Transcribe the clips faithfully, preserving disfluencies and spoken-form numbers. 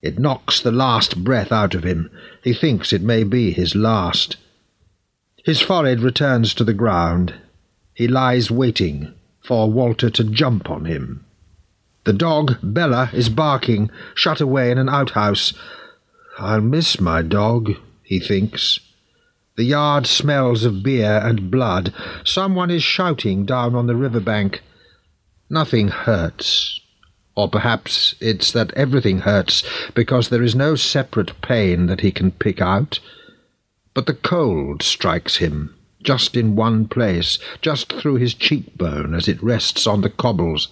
It knocks the last breath out of him. He thinks it may be his last. His forehead returns to the ground. He lies waiting for Walter to jump on him. The dog, Bella, is barking, shut away in an outhouse. I'll miss my dog, he thinks. The yard smells of beer and blood. Someone is shouting down on the riverbank. Nothing hurts. Or perhaps it's that everything hurts because there is no separate pain that he can pick out. But the cold strikes him, just in one place, just through his cheekbone as it rests on the cobbles.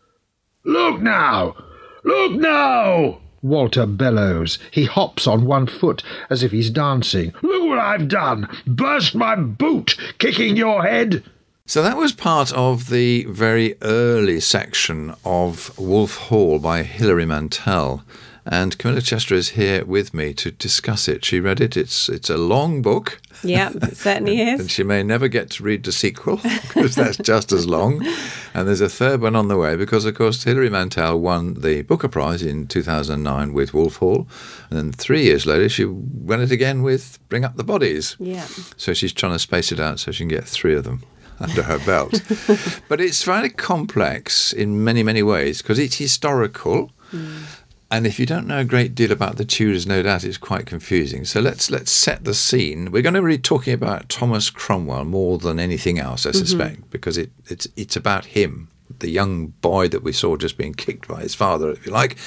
"Look now! Look now!" Walter bellows. He hops on one foot as if he's dancing. "Look what I've done! Burst my boot, kicking your head!" So that was part of the very early section of Wolf Hall by Hilary Mantel. And Camilla Chester is here with me to discuss it. She read it. It's it's a long book. Yeah, it certainly is. And she may never get to read the sequel because that's just as long. And there's a third one on the way because, of course, Hilary Mantel won the Booker Prize in two thousand nine with Wolf Hall. And then three years later, she won it again with Bring Up the Bodies. Yeah. So she's trying to space it out so she can get three of them under her belt. But it's fairly complex in many, many ways because it's historical. Mm. And if you don't know a great deal about the Tudors, no doubt it's quite confusing. So let's let's set the scene. We're going to be talking about Thomas Cromwell more than anything else, I suspect, mm-hmm. because it, it's it's about him, the young boy that we saw just being kicked by his father, if you like,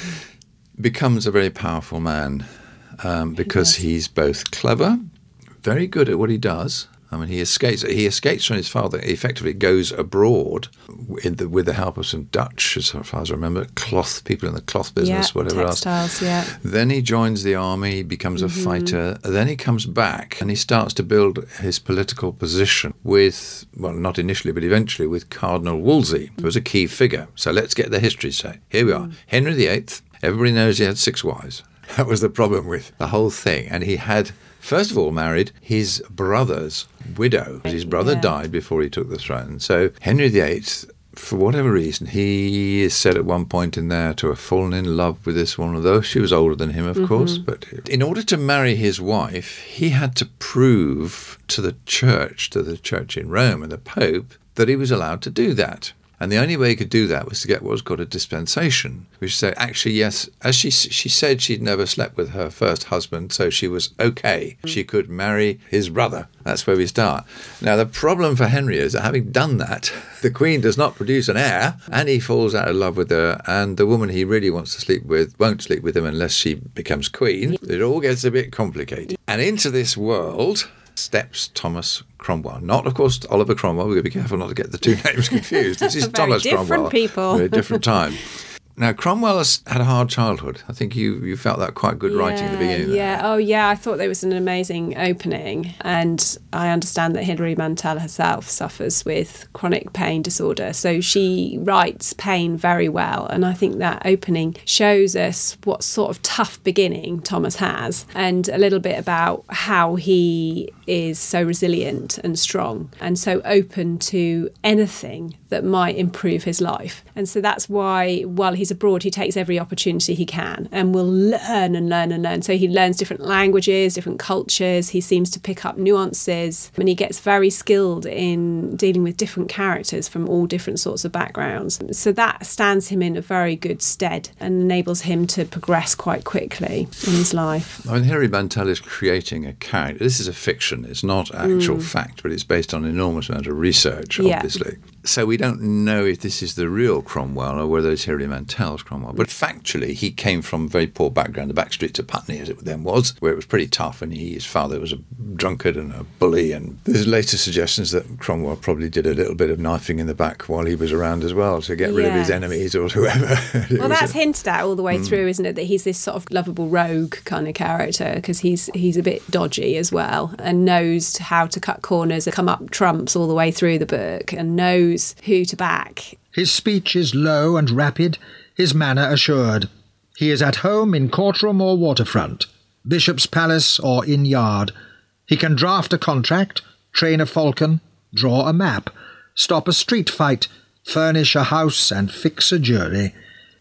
becomes a very powerful man um, because he he's both clever, very good at what he does. I mean, he escapes. He escapes from his father. He effectively goes abroad in the, with the help of some Dutch, as far as I remember, cloth people in the cloth business, yeah, whatever textiles, else. Yeah. Then he joins the army. He becomes mm-hmm. a fighter. Then he comes back and he starts to build his political position with, well, not initially, but eventually with Cardinal Wolsey, who was a key figure. So let's get the history straight. Here we are, mm. Henry the Eighth. Everybody knows he had six wives. That was the problem with the whole thing, and he had. First of all, married his brother's widow. His brother yeah. died before he took the throne. So Henry the Eighth, for whatever reason, he is said at one point in there to have fallen in love with this woman, though she was older than him, of mm-hmm. course. But in order to marry his wife, he had to prove to the church, to the church in Rome and the Pope, that he was allowed to do that. And the only way he could do that was to get what was called a dispensation, which said, actually, yes, as she she said she'd never slept with her first husband, so she was okay. She could marry his brother. That's where we start. Now, the problem for Henry is that having done that, the Queen does not produce an heir, and he falls out of love with her, and the woman he really wants to sleep with won't sleep with him unless she becomes Queen. It all gets a bit complicated. And into this world steps Thomas Cromwell. Not, of course, Oliver Cromwell. We've got to be careful not to get the two names confused. This is Very Thomas different Cromwell. people. Very different time. Now, Cromwell has had a hard childhood. I think you, you felt that quite good yeah, writing at the beginning. Yeah, there. oh yeah, I thought there was an amazing opening, and I understand that Hilary Mantel herself suffers with chronic pain disorder, so she writes pain very well, and I think that opening shows us what sort of tough beginning Thomas has, and a little bit about how he is so resilient and strong, and so open to anything that might improve his life. And so that's why, while he's abroad, he takes every opportunity he can and will learn and learn and learn. So he learns different languages, different cultures. He seems to pick up nuances, and he gets very skilled in dealing with different characters from all different sorts of backgrounds. So that stands him in a very good stead and enables him to progress quite quickly in his life. I mean, Hilary Mantel is creating a character. This is a fiction. It's not actual mm. fact, but it's based on an enormous amount of research, obviously. Yeah. So we don't know if this is the real Cromwell or whether it's Hilary Mantel's Cromwell. But factually, he came from a very poor background, the back streets of Putney, as it then was, where it was pretty tough, and he, his father was a drunkard and a bully. And there's later suggestions that Cromwell probably did a little bit of knifing in the back while he was around as well to get rid yes. of his enemies or whoever. Well, that's a, hinted at all the way mm. through, isn't it? That he's this sort of lovable rogue kind of character, because he's he's a bit dodgy as well, and knows how to cut corners and come up trumps all the way through the book, and knows who to back. His speech is low and rapid, his manner assured. He is at home in courtroom or waterfront, bishop's palace or inn yard. He can draft a contract, train a falcon, draw a map, stop a street fight, furnish a house and fix a jury.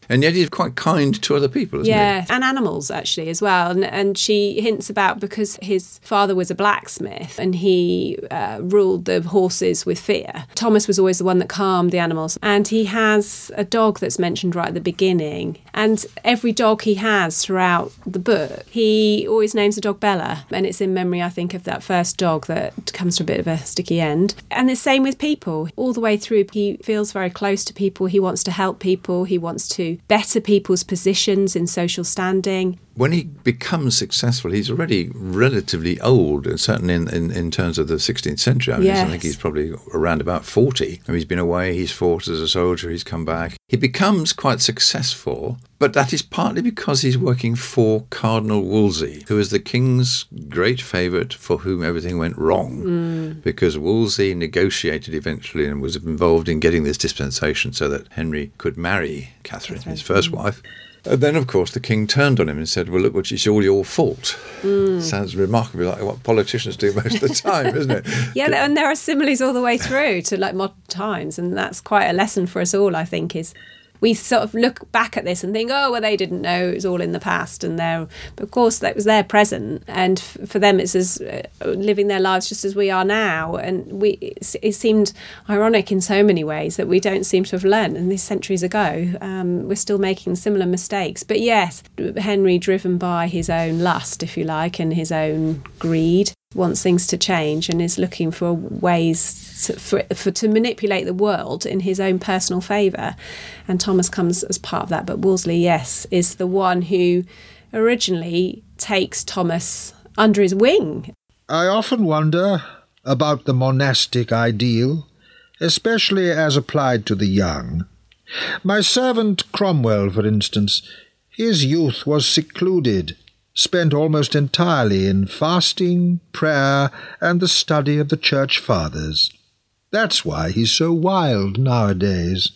And yet he's quite kind to other people, isn't yeah, and animals actually as well. And, and she hints about because his father was a blacksmith and he uh, ruled the horses with fear. Thomas was always the one that calmed the animals. And he has a dog that's mentioned right at the beginning. And every dog he has throughout the book, he always names the dog Bella. And it's in memory, I think, of that first dog that comes to a bit of a sticky end. And the same with people. All the way through, he feels very close to people. He wants to help people. He wants to better people's positions in social standing. When he becomes successful, he's already relatively old, certainly in, in, in terms of the sixteenth century. I, mean, Yes. I think he's probably around about forty. I mean, he's been away, he's fought as a soldier, he's come back. He becomes quite successful, but that is partly because he's working for Cardinal Wolsey, who is the king's great favourite for whom everything went wrong, mm. because Wolsey negotiated eventually and was involved in getting this dispensation so that Henry could marry Catherine, his first wife. And then, of course, the king turned on him and said, well, look, it's all your fault. Mm. Sounds remarkably like what politicians do most of the time, isn't it? Yeah, and there are similes all the way through to like modern times. And that's quite a lesson for us all, I think, is we sort of look back at this and think, oh, well, they didn't know, it was all in the past. And they're, but of course, that was their present. And f- for them, it's as uh, living their lives just as we are now. And we it, it seemed ironic in so many ways that we don't seem to have learned. And these centuries ago, um, we're still making similar mistakes. But yes, Henry, driven by his own lust, if you like, and his own greed, wants things to change and is looking for ways to, for, for to manipulate the world in his own personal favour. And Thomas comes as part of that. But Wolsey, yes, is the one who originally takes Thomas under his wing. I often wonder about the monastic ideal, especially as applied to the young. My servant Cromwell, for instance, his youth was secluded, spent almost entirely in fasting, prayer, and the study of the Church Fathers. That's why he's so wild nowadays.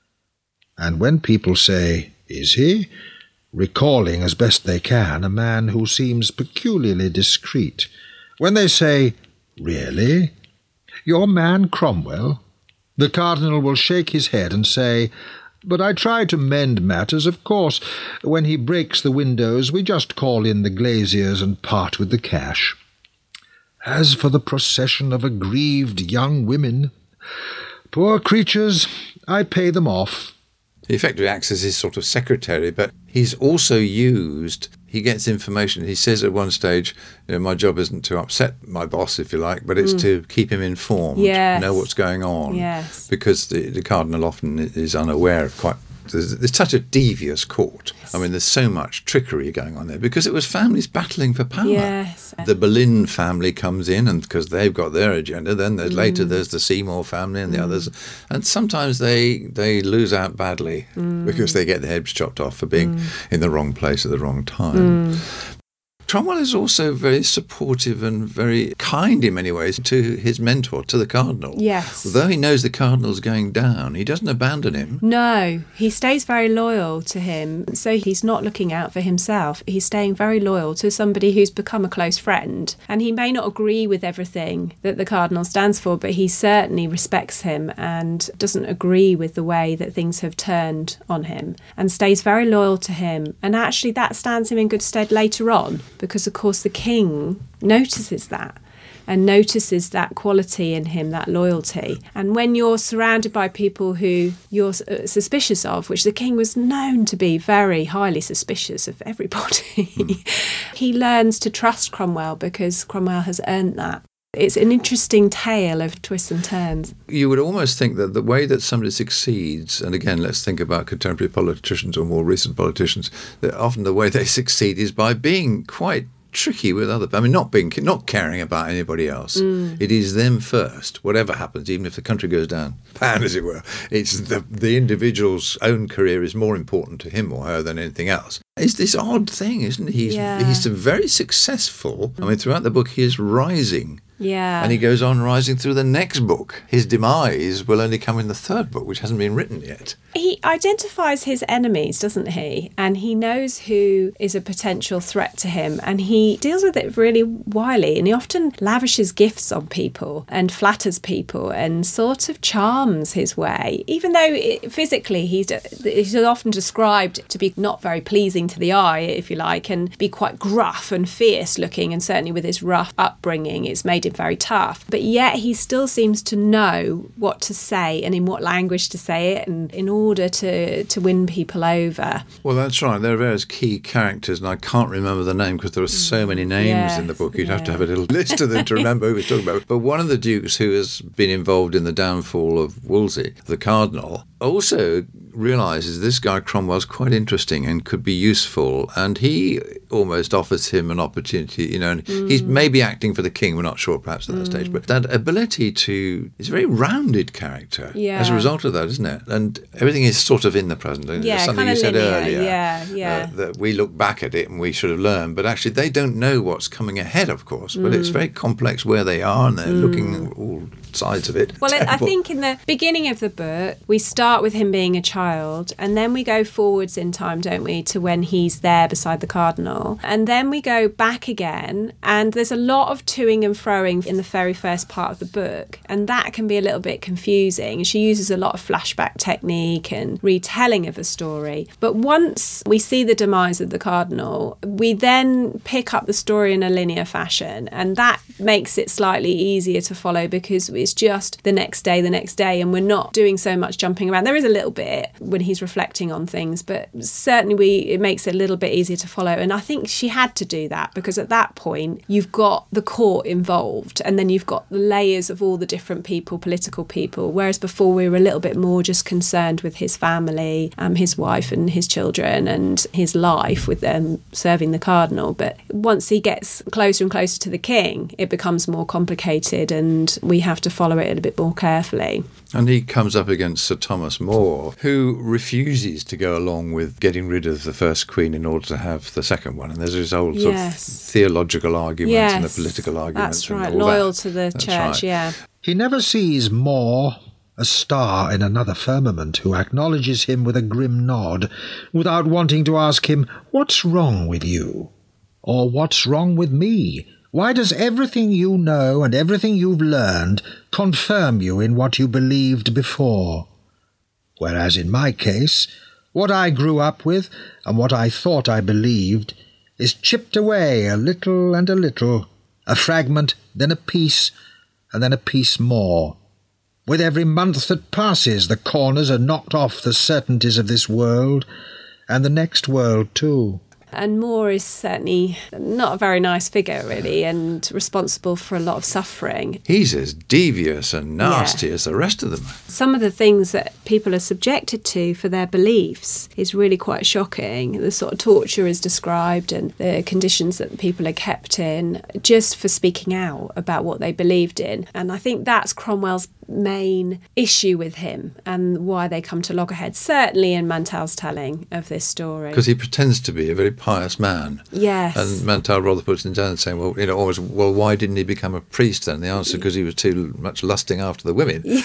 And when people say, is he? Recalling as best they can a man who seems peculiarly discreet. When they say, really? Your man Cromwell? The cardinal will shake his head and say, but I try to mend matters, of course. When he breaks the windows, we just call in the glaziers and part with the cash. As for the procession of aggrieved young women, poor creatures, I pay them off. He effectively acts as his sort of secretary, but he's also used, he gets information. He says at one stage, you know, my job isn't to upset my boss, if you like, but it's mm. to keep him informed, yes. know what's going on. Yes. Because the, the cardinal often is unaware of quite... There's, there's such a devious court. Yes. I mean, there's so much trickery going on there because it was families battling for power. Yes. The Boleyn family comes in, and because they've got their agenda, then there's mm. later there's the Seymour family and the mm. others, and sometimes they they lose out badly mm. because they get their heads chopped off for being mm. in the wrong place at the wrong time. Mm. Cromwell is also very supportive and very kind in many ways to his mentor, to the cardinal. Yes. Although he knows the cardinal's going down, he doesn't abandon him. No, he stays very loyal to him. So he's not looking out for himself. He's staying very loyal to somebody who's become a close friend. And he may not agree with everything that the cardinal stands for, but he certainly respects him and doesn't agree with the way that things have turned on him and stays very loyal to him. And actually that stands him in good stead later on, because, of course, the king notices that and notices that quality in him, that loyalty. And when you're surrounded by people who you're suspicious of, which the king was known to be very highly suspicious of everybody, mm. he learns to trust Cromwell because Cromwell has earned that. It's an interesting tale of twists and turns. You would almost think that the way that somebody succeeds, and again, let's think about contemporary politicians or more recent politicians, that often the way they succeed is by being quite tricky with other, I mean, not being, not caring about anybody else. Mm. It is them first, whatever happens, even if the country goes down, pan as it were. It's the, the individual's own career is more important to him or her than anything else. It's this odd thing, isn't it? He's, yeah. he's very successful. I mean, throughout the book, he is rising Yeah. And he goes on rising through the next book. His demise will only come in the third book, which hasn't been written yet. He identifies his enemies, doesn't he? And he knows who is a potential threat to him. And he deals with it really wily. And he often lavishes gifts on people and flatters people and sort of charms his way. Even though it, physically he's, he's often described to be not very pleasing to the eye, if you like, and be quite gruff and fierce looking. And certainly with his rough upbringing, it's made him very tough. But yet he still seems to know what to say and in what language to say it, and in order to, to win people over. Well, that's right. There are various key characters, and I can't remember the name because there are so many names yes, in the book. You'd yeah. have to have a little list of them to remember who we're talking about. But one of the dukes who has been involved in the downfall of Wolsey, the cardinal, also realises this guy Cromwell's quite interesting and could be useful, and he almost offers him an opportunity, you know, and mm. he's maybe acting for the king, we're not sure perhaps at that mm. stage, but that ability to, he's a very rounded character yeah. as a result of that, isn't it? And everything is sort of in the present. Yeah, It's something you said linear. earlier. Yeah, yeah. Uh, that we look back at it and we should have learned, but actually they don't know what's coming ahead, of course, but mm. it's very complex where they are, and they're mm. looking at all sides of it. Well, I think in the beginning of the book, we start with him being a child, and then we go forwards in time, don't we, to when he's there beside the cardinal. And then we go back again, and there's a lot of toing and froing in the very first part of the book, and that can be a little bit confusing. She uses a lot of flashback technique and retelling of a story. But once we see the demise of the cardinal, we then pick up the story in a linear fashion, and that makes it slightly easier to follow because it's just the next day, the next day, and we're not doing so much jumping around. There is a little bit when he's reflecting on things, but certainly we it makes it a little bit easier to follow. And I think she had to do that because at that point you've got the court involved, and then you've got the layers of all the different people, political people, whereas before we were a little bit more just concerned with his family, um, his wife and his children and his life with them serving the cardinal. But once he gets closer and closer to the king, it becomes more complicated, and we have to follow it a little bit more carefully. And he comes up against Sir Thomas More, who refuses to go along with getting rid of the first queen in order to have the second one. And there's this old yes. sort of theological argument yes, and the political argument. That's right, and all loyal that. to the That's church, right. yeah. He never sees More, a star in another firmament, who acknowledges him with a grim nod, without wanting to ask him, "What's wrong with you?" Or "What's wrong with me? Why does everything you know and everything you've learned confirm you in what you believed before?" Whereas in my case, what I grew up with and what I thought I believed is chipped away a little and a little, a fragment, then a piece, and then a piece more. With every month that passes, the corners are knocked off the certainties of this world, and the next world too. And More is certainly not a very nice figure, really, and responsible for a lot of suffering. He's as devious and nasty yeah. as the rest of them. Some of the things that people are subjected to for their beliefs is really quite shocking. The sort of torture is described and the conditions that people are kept in just for speaking out about what they believed in. And I think that's Cromwell's main issue with him and why they come to loggerheads, certainly in Mantell's telling of this story. Because he pretends to be a very pious man. Yes. And Mantell rather puts him down saying, well, you know, almost, well, why didn't he become a priest then? The answer, because he was too much lusting after the women. Yeah.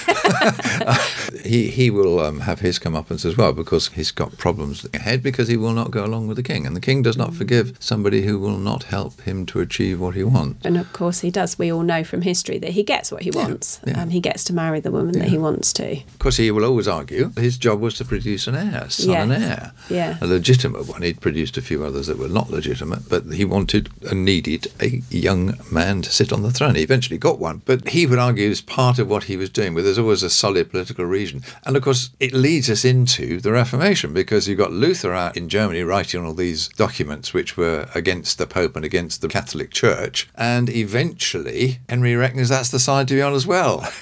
he he will um, have his comeuppance as well, because he's got problems ahead because he will not go along with the king. And the king does not mm. forgive somebody who will not help him to achieve what he wants. And of course he does. We all know from history that he gets what he wants. Yeah. Yeah. And he gets to marry the woman yeah. that he wants to. Of course, he will always argue his job was to produce an heir, son yes. and heir. Yeah. A legitimate one. He'd produced a few others that were not legitimate, but he wanted and needed a young man to sit on the throne. He eventually got one, but he would argue as part of what he was doing, but there's always a solid political reason. And of course, it leads us into the Reformation, because you've got Luther out in Germany writing all these documents which were against the Pope and against the Catholic Church, and eventually Henry reckons that's the side to be on as well. Yeah. He moves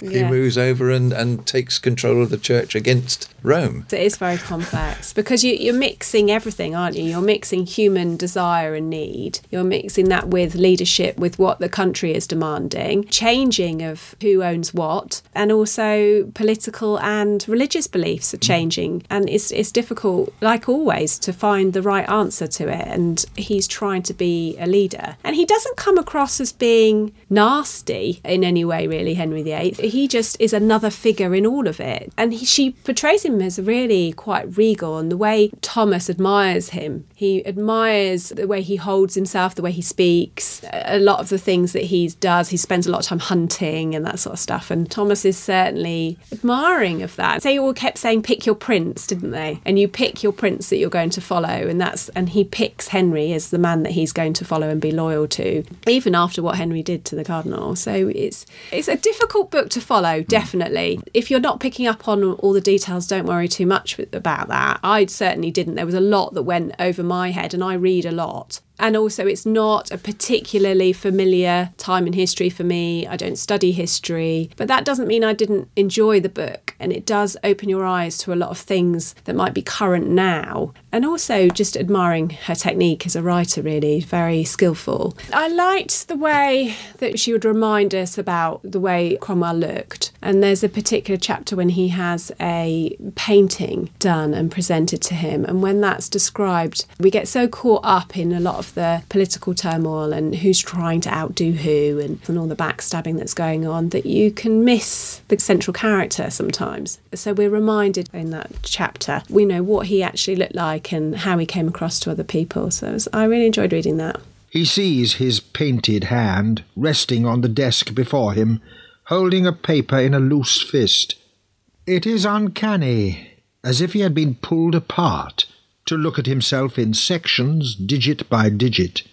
screws over and, and takes control of the church against Rome. It is very complex because you, you're mixing everything, aren't you? You're mixing human desire and need. You're mixing that with leadership, with what the country is demanding, changing of who owns what, and also political and religious beliefs are changing. And it's, it's difficult, like always, to find the right answer to it. And he's trying to be a leader. And he doesn't come across as being nasty in any way, really, Henry the Eighth. He just is another figure in all of it. And he, she portrays him as really quite regal, and the way Thomas admires him. He admires the way he holds himself, the way he speaks, a lot of the things that he does. He spends a lot of time hunting and that sort of stuff. And Thomas is certainly admiring of that. They all kept saying, pick your prince, didn't they? And you pick your prince that you're going to follow. And that's and he picks Henry as the man that he's going to follow and be loyal to, even after what Henry did to the cardinal. So it's it's a difficult book to follow, definitely. If you're not picking up on all the details, don't worry too much about that. I certainly didn't. There was a lot that went over my head, and I read a lot. And also, it's not a particularly familiar time in history for me. I don't study history, but that doesn't mean I didn't enjoy the book. And it does open your eyes to a lot of things that might be current now. And also just admiring her technique as a writer, really, very skillful. I liked the way that she would remind us about the way Cromwell looked. And there's a particular chapter when he has a painting done and presented to him. And when that's described, we get so caught up in a lot of the political turmoil and who's trying to outdo who and, and all the backstabbing that's going on that you can miss the central character sometimes. So we're reminded in that chapter, we know what he actually looked like and how he came across to other people. So it was, I really enjoyed reading that. He sees his painted hand resting on the desk before him, holding a paper in a loose fist. It is uncanny, as if he had been pulled apart, to look at himself in sections, digit by digit.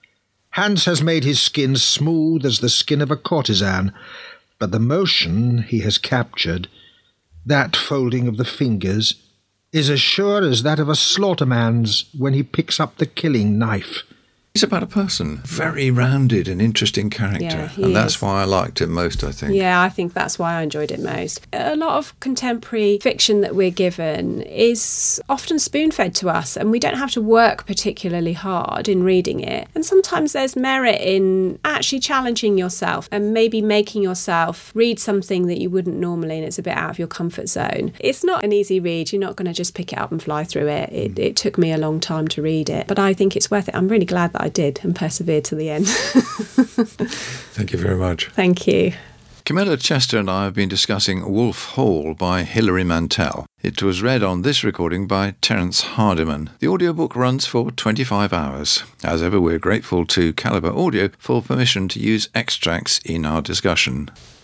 Hans has made his skin smooth as the skin of a courtesan, but the motion he has captured, that folding of the fingers, is as sure as that of a slaughterman's when he picks up the killing knife. He's about a person, very rounded and interesting character, Yeah, and that's is. why I liked it most, I think. Yeah, I think that's why I enjoyed it most. A lot of contemporary fiction that we're given is often spoon-fed to us, and we don't have to work particularly hard in reading it. And sometimes there's merit in actually challenging yourself and maybe making yourself read something that you wouldn't normally, and it's a bit out of your comfort zone. It's not an easy read. You're not going to just pick it up and fly through it. It, it took me a long time to read it, but I think it's worth it. I'm really glad that I did and persevered to the end. Thank you very much. Thank you. Camilla Chester and I have been discussing Wolf Hall by Hilary Mantel. It was read on this recording by Terence Hardiman. The audiobook runs for twenty-five hours. As ever, we're grateful to Calibre Audio for permission to use extracts in our discussion.